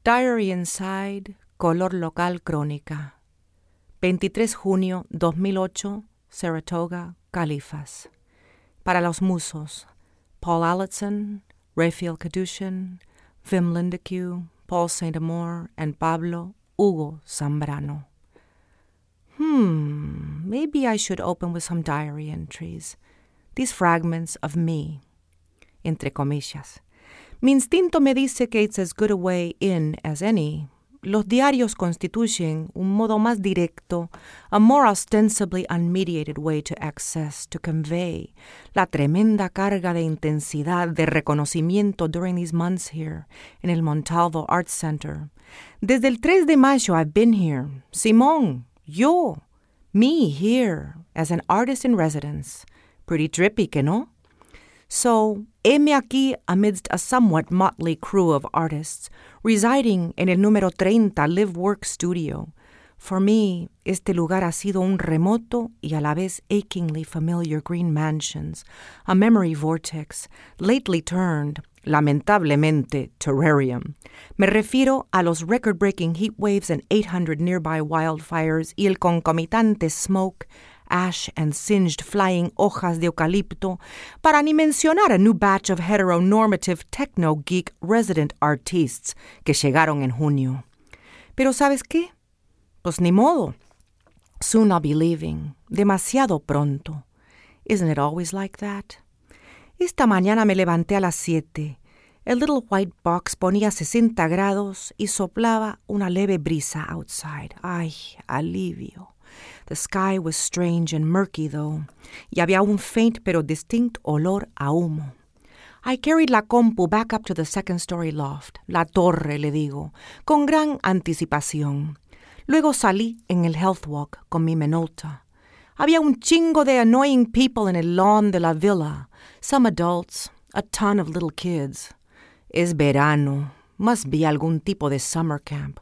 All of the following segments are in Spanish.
Diary Inside, color local crónica. 23 junio 2008, Saratoga, Califas. Para los musos, Paul Allotson, Raphael Kadushin, Wim Lindeque, Paul Saint-Amour, and Pablo Hugo Zambrano. Maybe I should open with some diary entries. These fragments of me, entre comillas. Mi instinto me dice que it's as good a way in as any. Los diarios constituyen un modo más directo, a more ostensibly unmediated way to access, to convey, la tremenda carga de intensidad, de reconocimiento during these months here, en el Montalvo Arts Center. Desde el 3 de mayo I've been here. Simón, yo, me here, as an artist in residence. Pretty trippy, ¿que no? So, heme aquí amidst a somewhat motley crew of artists, residing en el número 30 Live Work Studio. For me, este lugar ha sido un remoto y a la vez achingly familiar green mansions, a memory vortex, lately turned, lamentablemente, terrarium. Me refiero a los record-breaking heat waves and 800 nearby wildfires y el concomitante smoke, ash and singed flying hojas de eucalipto, para ni mencionar a new batch of heteronormative techno-geek resident artists que llegaron en junio. Pero ¿sabes qué? Pues ni modo. Soon I'll be leaving. Demasiado pronto. Isn't it always like that? Esta mañana me levanté a las 7. El little white box ponía 60 grados y soplaba una leve brisa outside. Ay, alivio. The sky was strange and murky, though, y había un faint pero distinct olor a humo. I carried la compu back up to the second-story loft, la torre, le digo, con gran anticipación. Luego salí en el health walk con mi Minolta. Había un chingo de annoying people en el lawn de la villa, some adults, a ton of little kids. Es verano, must be algún tipo de summer camp.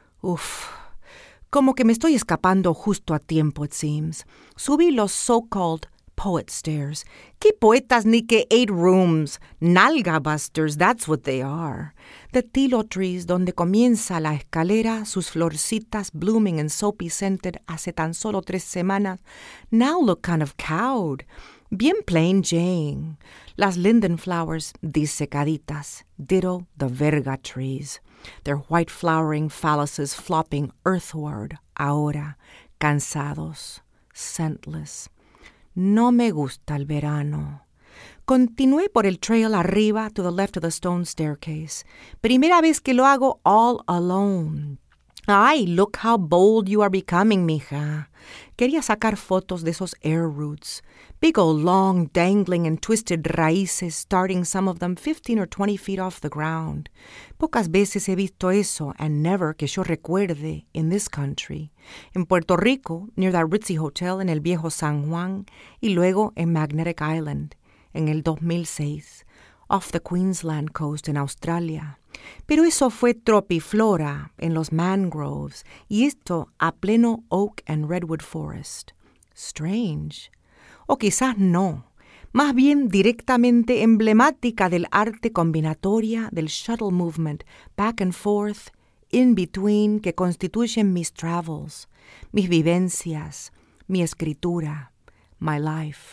Uf. Como que me estoy escapando justo a tiempo, it seems. Subí los so-called poet stairs. ¿Qué poetas ni qué 8 rooms? Nalga busters, that's what they are. The tilo trees donde comienza la escalera, sus florcitas blooming and soapy scented hace tan solo 3 semanas, now look kind of cowed. Bien plain Jane. Las linden flowers disecaditas. Ditto the verga trees. Their white flowering phalluses flopping earthward, ahora, cansados, scentless. No me gusta el verano. Continué por el trail arriba to the left of the stone staircase. Primera vez que lo hago all alone. Ay, look how bold you are becoming, mija. Quería sacar fotos de esos air roots. Big old long, dangling and twisted raíces, starting some of them 15 or 20 feet off the ground. Pocas veces he visto eso, and never que yo recuerde, in this country. En Puerto Rico, near that ritzy hotel en el viejo San Juan, y luego en Magnetic Island, en el 2006, off the Queensland coast en Australia. Pero eso fue tropiflora en los mangroves, y esto a pleno oak and redwood forest. Strange. O quizás no, más bien directamente emblemática del arte combinatoria del shuttle movement, back and forth, in between, que constituyen mis travels, mis vivencias, mi escritura, my life.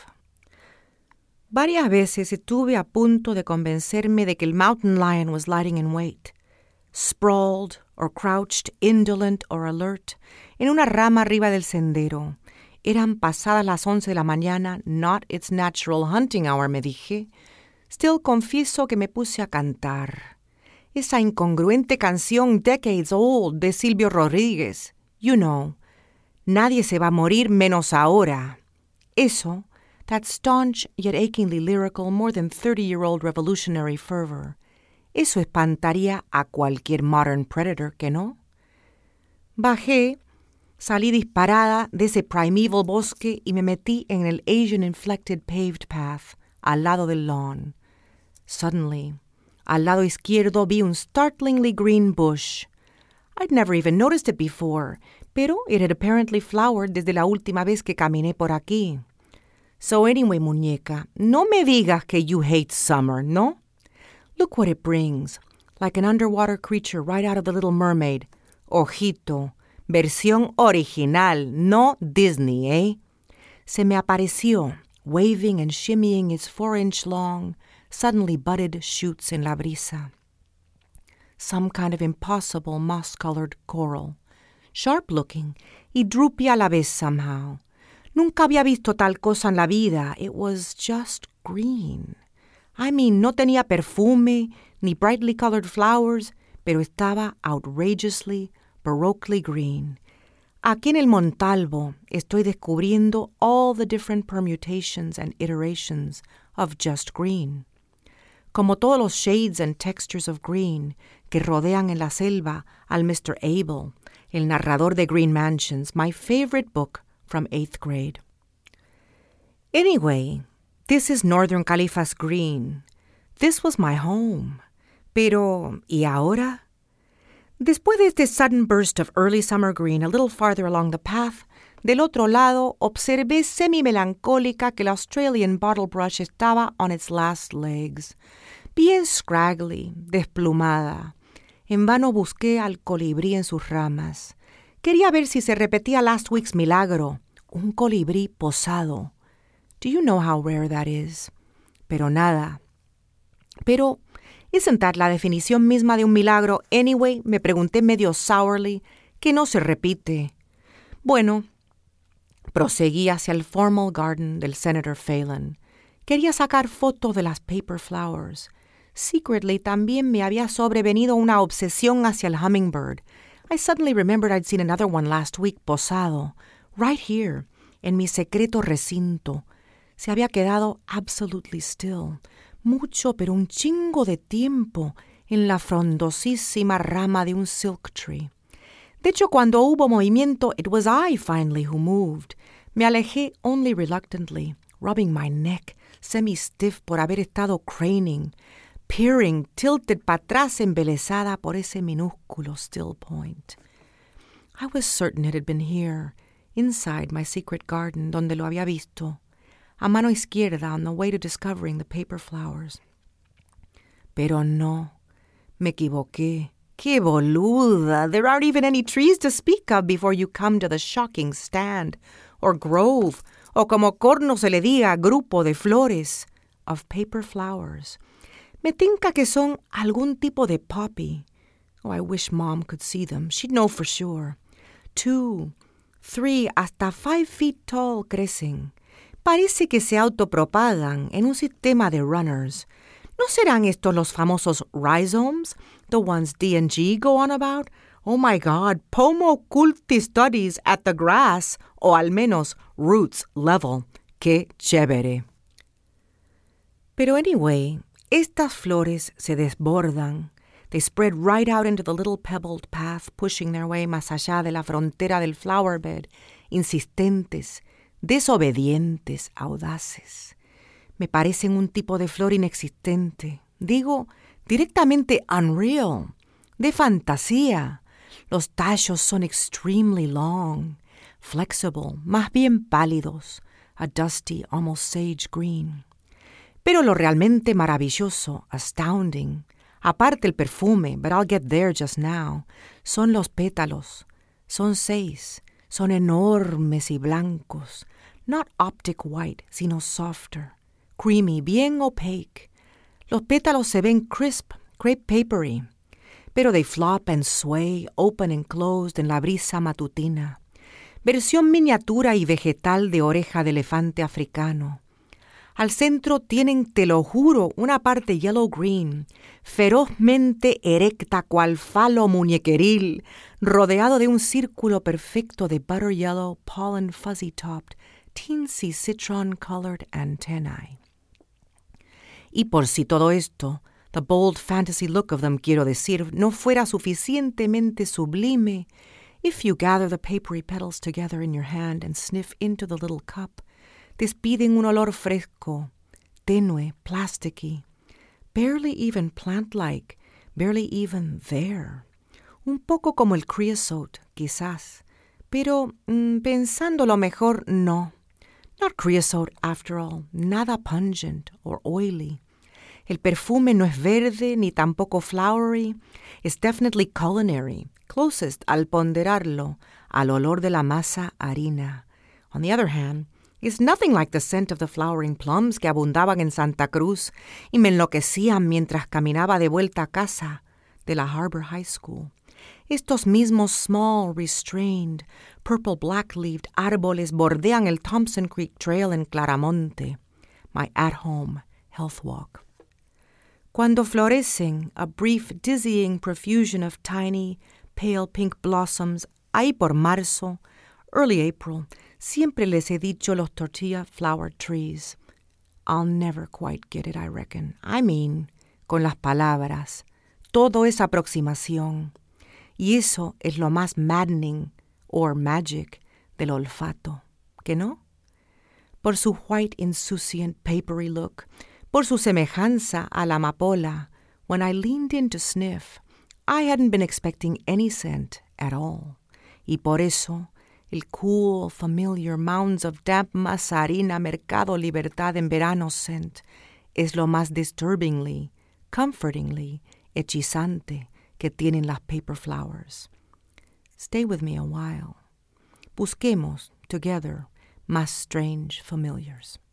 Varias veces estuve a punto de convencerme de que el mountain lion was lying in wait, sprawled or crouched, indolent or alert, en una rama arriba del sendero. Eran pasadas las 11 de la mañana, not its natural hunting hour, me dije. Still confieso que me puse a cantar. Esa incongruente canción decades old de Silvio Rodríguez. You know, nadie se va a morir menos ahora. Eso, that staunch yet achingly lyrical, more than 30-year-old revolutionary fervor. Eso espantaría a cualquier modern predator, ¿que no? Bajé. Salí disparada de ese primeval bosque y me metí en el Asian-inflected paved path, al lado del lawn. Suddenly, al lado izquierdo vi un startlingly green bush. I'd never even noticed it before, pero it had apparently flowered desde la última vez que caminé por aquí. So anyway, muñeca, no me digas que you hate summer, ¿no? Look what it brings. like an underwater creature right out of The Little Mermaid. Ojito, versión original, no Disney, eh? Se me apareció, waving and shimmying its 4-inch long, suddenly budded shoots en la brisa. Some kind of impossible moss-colored coral, sharp-looking y droopy a la vez somehow. Nunca había visto tal cosa en la vida. It was just green. I mean, no tenía perfume ni brightly colored flowers, pero estaba outrageously, baroquely green. Aquí en el Montalvo estoy descubriendo all the different permutations and iterations of just green. Como todos los shades and textures of green que rodean en la selva al Mr. Abel, el narrador de Green Mansions, my favorite book from 8th grade. Anyway, this is Northern Califas green. This was my home. Pero, ¿y ahora? Después de este sudden burst of early summer green a little farther along the path, del otro lado observé semi-melancólica que la Australian bottle brush estaba on its last legs, bien scraggly, desplumada. En vano busqué al colibrí en sus ramas. Quería ver si se repetía last week's milagro, un colibrí posado. Do you know how rare that is? Pero nada. Pero, ¿isn't that la definición misma de un milagro? Anyway, me pregunté medio sourly, que no se repite. Bueno, proseguí hacia el formal garden del Senator Phelan. Quería sacar fotos de las paper flowers. Secretly, también me había sobrevenido una obsesión hacia el hummingbird. I suddenly remembered I'd seen another one last week posado, right here, en mi secreto recinto. Se había quedado absolutely still, mucho pero un chingo de tiempo, en la frondosísima rama de un silk tree. De hecho, cuando hubo movimiento, it was I finally who moved. Me alejé only reluctantly, rubbing my neck, semi-stiff por haber estado craning, peering, tilted para atrás embelesada por ese minúsculo still point. I was certain it had been here, inside my secret garden, donde lo había visto, a mano izquierda on the way to discovering the paper flowers. Pero no, me equivoqué. ¡Qué boluda! There aren't even any trees to speak of before you come to the shocking stand, or grove, o como corno se le diga, grupo de flores, of paper flowers. Me tinca que son algún tipo de poppy. Oh, I wish Mom could see them. She'd know for sure. 2, 3, hasta 5 feet tall crecen. Parece que se autopropagan en un sistema de runners. ¿No serán estos los famosos rhizomes? The ones D&G go on about? Oh my God, Pomo Culti Studies at the grass, o al menos roots level. ¡Qué chévere! Pero anyway, estas flores se desbordan. They spread right out into the little pebbled path, pushing their way más allá de la frontera del flower bed, insistentes, desobedientes, audaces. Me parecen un tipo de flor inexistente. Digo, directamente unreal, de fantasía. Los tallos son extremely long, flexible, más bien pálidos, a dusty, almost sage green. Pero lo realmente maravilloso, astounding, aparte el perfume, but I'll get there just now, son los pétalos. Son 6, son enormes y blancos, not optic white, sino softer, creamy, bien opaque. Los pétalos se ven crisp, crepe papery, pero they flop and sway, open and closed en la brisa matutina. Versión miniatura y vegetal de oreja de elefante africano. Al centro tienen, te lo juro, una parte yellow-green, ferozmente erecta cual falo muñequeril, rodeado de un círculo perfecto de butter yellow, pollen fuzzy-topped, teensy citron-colored antennae. Y por si todo esto, the bold fantasy look of them, quiero decir, no fuera suficientemente sublime, if you gather the papery petals together in your hand and sniff into the little cup, despiden un olor fresco, tenue, plasticky, barely even plant-like, barely even there. Un poco como el creosote, quizás, pero pensándolo mejor, no. Not creosote, after all, nada pungent or oily. El perfume no es verde ni tampoco flowery. It's definitely culinary, closest al ponderarlo al olor de la masa harina. On the other hand, it's nothing like the scent of the flowering plums que abundaban en Santa Cruz y me enloquecían mientras caminaba de vuelta a casa de la Harbor High School. Estos mismos small, restrained, purple black-leaved árboles bordean el Thompson Creek Trail en Claramonte, my at-home health walk. Cuando florecen, a brief, dizzying profusion of tiny, pale pink blossoms, ahí por marzo, early April, siempre les he dicho los tortilla flower trees. I'll never quite get it, I reckon. I mean, con las palabras. Todo es aproximación. Y eso es lo más maddening, or magic, del olfato. ¿Que no? Por su white, insouciant, papery look, por su semejanza a la amapola, when I leaned in to sniff, I hadn't been expecting any scent at all. Y por eso, el cool, familiar mounds of damp masa harina Mercado Libertad en verano scent es lo más disturbingly, comfortingly, hechizante que tienen las paper flowers. Stay with me a while. Busquemos, together, más strange familiars.